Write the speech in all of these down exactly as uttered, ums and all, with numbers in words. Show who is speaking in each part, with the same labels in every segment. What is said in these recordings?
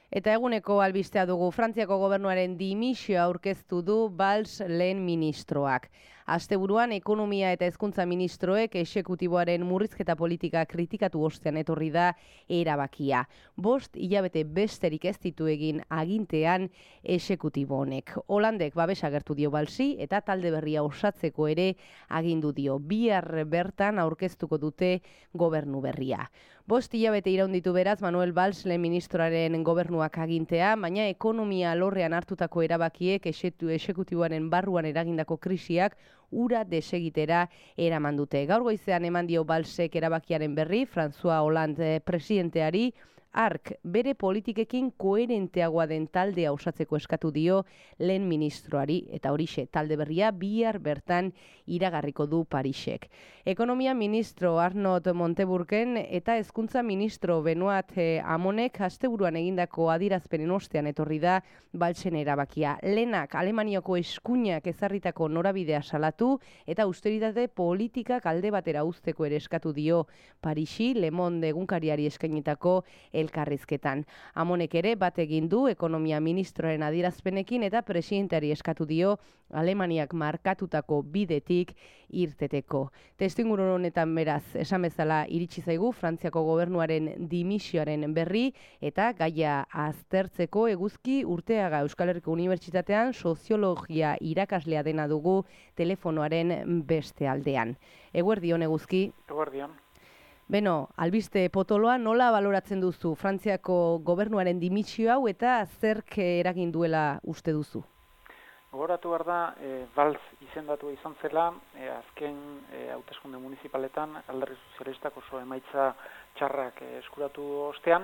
Speaker 1: Eta eguneko albistea dugu, Frantziako gobernuaren dimisioa aurkeztu du Valls lehen ministroak. Asteburuan ekonomia eta hezkuntza ministroek exekutiboaren murrizketa politika kritikatu ostean etorri da erabakia. Bost hilabete besterik ez ditu egin agintean exekutibo honek. Holandek babesa agertu dio Vallsi eta talde berria osatzeko ere agindu dio. Bihar bertan aurkeztuko dute gobernu berria. Bost hilabete iraunditu beraz Manuel Valls lehen ministroaren gobernuak agintea, baina ekonomia alorrean hartutako erabakiek exekutiboaren barruan eragindako krisiak ura desegitera eraman dute. Gaur goizean eman dio Vallsek erabakiaren berri, François Hollande presidenteari, ark bere politikekin koherenteagoa den taldea osatzeko eskatu dio lehen ministroari, eta horixe talde berria bihar bertan iragarriko du Parisek. Ekonomia ministro Arnaud Montebourgen eta hezkuntza ministro Benoit Hamonek asteburuan egindako adierazpenen ostean etorri da Vallsen erabakia. Lehenak Alemaniako eskuinak ezarritako norabidea salatu eta austeritate politikak alde batera uzteko ere eskatu dio Parisi, Le Monde egunkariari eskainitako elkarrizketan. Hamonek ere bat egin du ekonomia ministroaren adierazpenekin eta presidenteari eskatu dio Alemaniak markatutako bidetik irteteko. Testuinguru honetan beraz esan bezala iritsi zaigu Frantziako gobernuaren dimisioaren berri eta gaia aztertzeko eguzki Urteaga Euskal Herriko Unibertsitatean soziologia irakaslea dena dugu telefonoaren beste aldean. Eguerdion eguzki.
Speaker 2: Eguerdion.
Speaker 1: Beno, albiste potoloa nola baloratzen duzu Frantziako gobernuaren dimisio hau eta zerk eragin duela uste duzu?
Speaker 2: Gogoratu behar da, e, Valls izendatu izan zela, e, azken e, hauteskunde municipaletan Alderdi Sozialistak oso emaitza txarrak e, eskuratu ostean,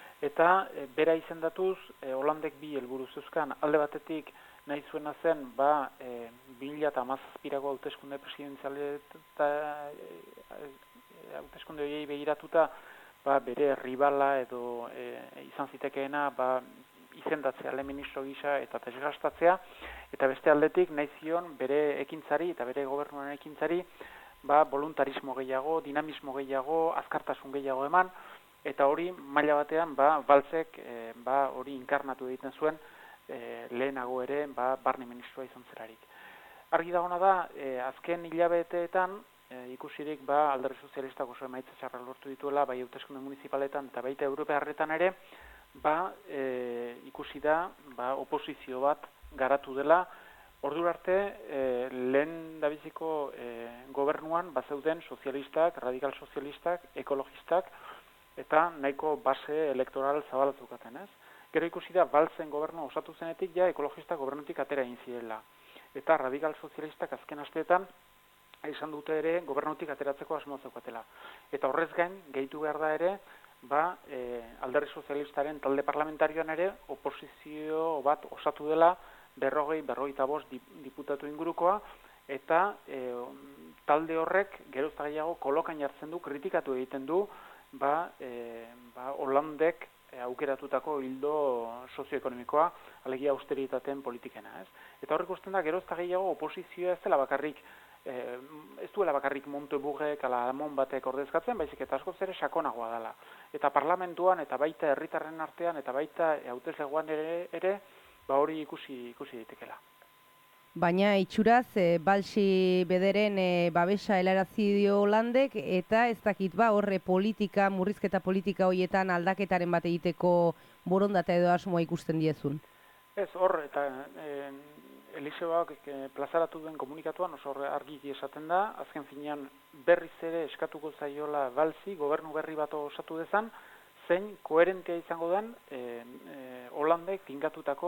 Speaker 2: eta e, bera izendatuz, e, Holandek bi helburu zeuzkan, alde batetik nahi zuena zen, ba, e, bi mila hamazazpirako hauteskunde presidenzialeta e, hauteskunde horiei begiratuta ba, bere ribala edo e, izan zitekeena ba, izendatzea lehen ministro gisa eta desgastatzea, eta beste aldetik nahi zion bere ekintzari eta bere gobernuaren ekintzari ba, voluntarismo gehiago, dinamismo gehiago, azkartasun gehiago eman, eta hori maila batean ba, Vallsek e, ba, hori inkarnatu egiten zuen e, lehenago ere ba, barne ministroa izan zelarik. Argi dagona da, e, azken hilabeteetan E, ikusirik ba, Alderdi Sozialistak oso emaitza txarra lortu dituela, bai hauteskunde municipaletan eta baita Europearretan ere, ba, e, ikusi da ba, oposizio bat garatu dela. Ordura arte, e, lehen dabiziko e, gobernuan bazeuden sozialistak, radikal sozialistak, ekologistak, eta nahiko base elektoral zabala zeukaten, ez? Gero ikusi da, Vallsen gobernu osatu zenetik, ja ekologistak gobernutik atera egin zirela. Eta radikal sozialistak azken asteetan, izan dute ere gobernutik ateratzeko asmoa zeukatela. Eta horrez gain, gehitu behar da ere, ba, e, Alderdi Sozialistaren talde parlamentarioan ere oposizio bat osatu dela berrogei, berrogeita bost diputatu ingurukoa, eta e, talde horrek gerozta gehiago kolokan jartzen du, kritikatu egiten du, ba, e, ba, Holandek aukeratutako hildo sozioekonomikoa, alegia austeritateen politikena, ez? Eta horrek usten da, gerozta gehiago oposizioa ez dela bakarrik Eh, ez duela bakarrik Montebourgek ala Hamon batek ordezkatzen, baizik eta askoz ere sakonagoa dela. Eta parlamentuan, eta baita herritarren artean, eta baita hauteslegoan ere, ere ba hori ikusi ikusi ditekela.
Speaker 1: Baina itxuraz, e, Vallsi bederen e, babesa helarazi dio Holandek, eta ez dakit ba horre politika, murrizketa politika horietan aldaketaren bat egiteko borondata edo asmoa ikusten diezun.
Speaker 2: Ez, hor, eta e, Eliseoak e, plazaratu duen komunikatuan oso argi esaten da, azken finean berriz ere eskatuko zaiola Vallsi, gobernu berri bat osatu dezan, zein koherentea izango den e, e, Holandek tingatutako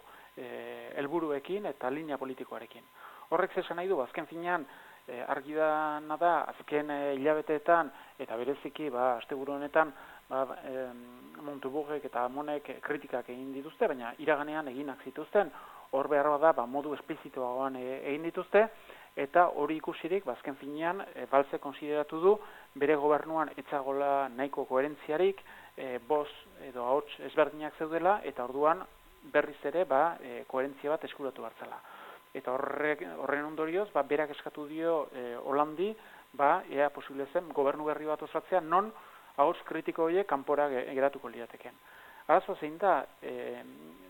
Speaker 2: e, helburuekin eta linea politikoarekin. Horrek zesan nahi du, azken finean e, argi dana da, azken e, hilabeteetan eta bereziki ba, asteburu honetan ba, e, Montebourgek eta Hamonek kritikak egin dituzte, baina iraganean eginak zituzten, hor behar da, ba, modu esplizituagoan egin dituzte, eta hori ikusirik, bazken finean, e, Vallsek konsideratu du, bere gobernuan etzagola nahiko koherentziarik, e, boz edo ahots ezberdinak zeudela, eta orduan berriz ere, ba, e, koherentzia bat eskuratu hartzela. Eta horrek, horren ondorioz, ba, berak eskatu dio e, Holandi, ba, ea posible zen, gobernu berri bat osatzea, non ahots kritiko horiek kanpora geratuko lirateken. arazo zein da, e,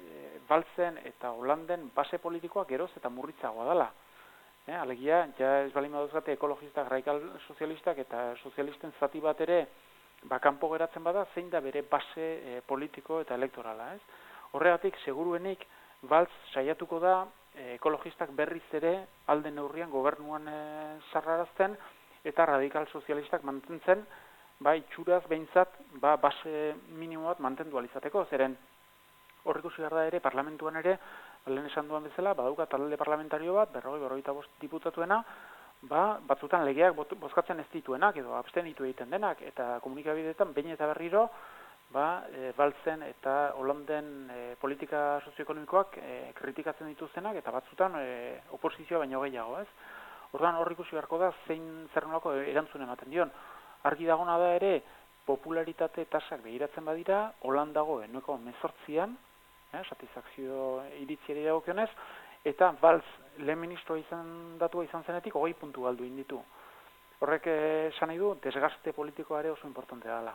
Speaker 2: Valsen eta Holanden base politikoak geroz eta murritzagoa dela. E, alegia, ja ez balin baduzgate ekologistak, radikal sozialistak eta sozialisten zati bat ere ba, kanpo geratzen bada, zein da bere base e, politiko eta elektorala. Ez? Horregatik, seguruenik, Valls saiatuko da e, ekologistak berriz ere alde neurrian gobernuan e, sarrarazten eta radikal sozialistak mantentzen, ba, itxuraz behintzat ba, base minimo bat mantendu alizateko, zeren horriko zigar da ere, parlamentuan ere, lehen esan duan bezala, badauka talde parlamentario bat, berrogei, berrogeita bost diputatuena, ba, batzutan legeak bozkatzen ez dituenak, edo abstenitu egiten denak, eta komunikabideetan behin eta berriro, ba, e, Valsen eta Holanden e, politika sozioekonomikoak e, kritikatzen dituztenak, eta batzutan e, oposizioa baino gehiago, ez? Orduan hor ikusi beharko da, zein zer nolako erantzun ematen dion. Argi dagona da ere, popularitate tasak begiratzen badira, Holandago ehuneko hemezortzian, eh, satisfakzio iritziari dagokionez, eta Valls lehen ministro izan datua izan zenetik, hogei puntu galdu inditu. Horrek esan nahi du, desgaste politikoa ere oso importante dela.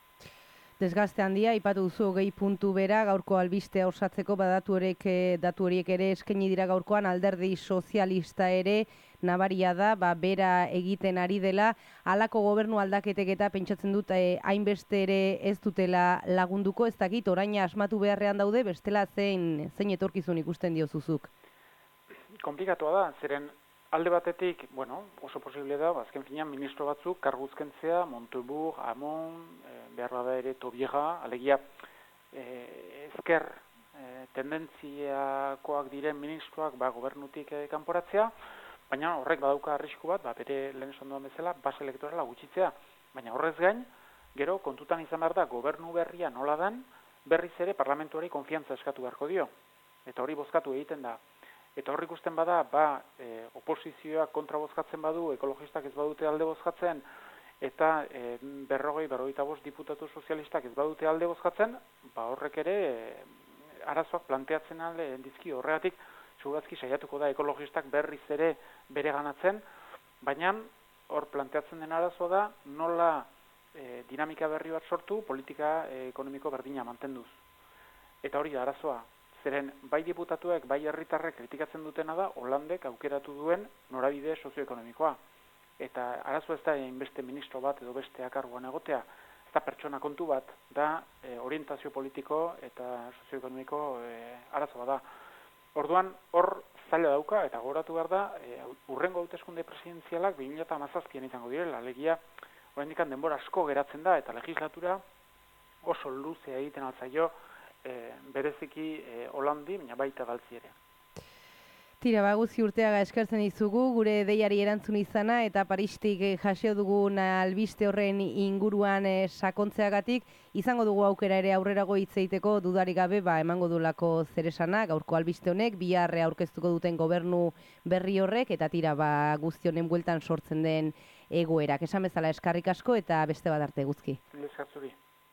Speaker 1: Desgaste handia, aipatu duzu hogei puntu bera, gaurko albistea osatzeko, badatu horiek, datu horiek ere eskaini dira gaurkoan, alderdi sozialista ere, nabaria da, ba, bera egiten ari dela, halako gobernu aldaketek eta pentsatzen dut eh, hainbeste ere ez dutela lagunduko, ez dakit, oraina asmatu beharrean daude, bestela zein, zein etorkizun ikusten diozuzuk.
Speaker 2: Komplikatua da, zeren alde batetik, bueno, oso posible da, azken finean ministro batzuk, karguzkentzea, Montebourg, Hamon, e, behar bada ere Tobiega, alegia e, ezker e, tendentziakoak diren ministroak ba, gobernutik e, kanporatzea, baina horrek badauka arrisku bat, ba, bere lehen esan duan bezala, base elektorala gutxitzea, baina horrez gain, gero kontutan izan behar da, gobernu berria nola dan, berriz ere parlamentuari konfiantza eskatu beharko dio, eta hori bozkatu egiten da. Eta hor ikusten bada, ba, e, oposizioak kontra bozkatzen badu, ekologistak ez badute alde bozkatzen, eta e, berrogei, berrogeita bost diputatu sozialistak ez badute alde bozkatzen, ba horrek ere e, arazoak planteatzen alde dizki horregatik, segurazki saiatuko da ekologistak berriz ere bere ganatzen, baina hor planteatzen den arazoa da, nola e, dinamika berri bat sortu, politika e, ekonomiko berdina mantenduz. Eta hori da arazoa. Zeren, bai diputatuek, bai herritarrek kritikatzen dutena da, Holandek aukeratu duen norabide sozioekonomikoa. Eta arazo ez da beste ministro bat edo beste akarguan egotea, ez da pertsona kontu bat, da e, orientazio politiko eta sozioekonomiko e, arazo bat da. Orduan, hor zaila dauka, eta gogoratu behar da, e, urrengo hauteskunde presidenzialak bi mila hamazazpian izango direla, alegia, oraindik denbora asko geratzen da, eta legislatura oso luzea egiten altzaio, E, bereziki e, Holandi, baina baita Valtzi ere.
Speaker 1: Tira, ba, Guzki Urteaga eskertzen dizugu, gure deiari erantzun izana, eta Paristik eh, jasio dugun albiste horren inguruan eh, sakontzeagatik, izango dugu aukera ere aurrerago hitz egiteko dudarik gabe, ba, emango dulako zeresana, gaurko albiste honek, biharre aurkeztuko duten gobernu berri horrek, eta tira, ba, guzti honen bueltan sortzen den egoerak. Esan bezala eskarrik asko, eta beste bat arte, Guzki.
Speaker 2: Eskertzuri.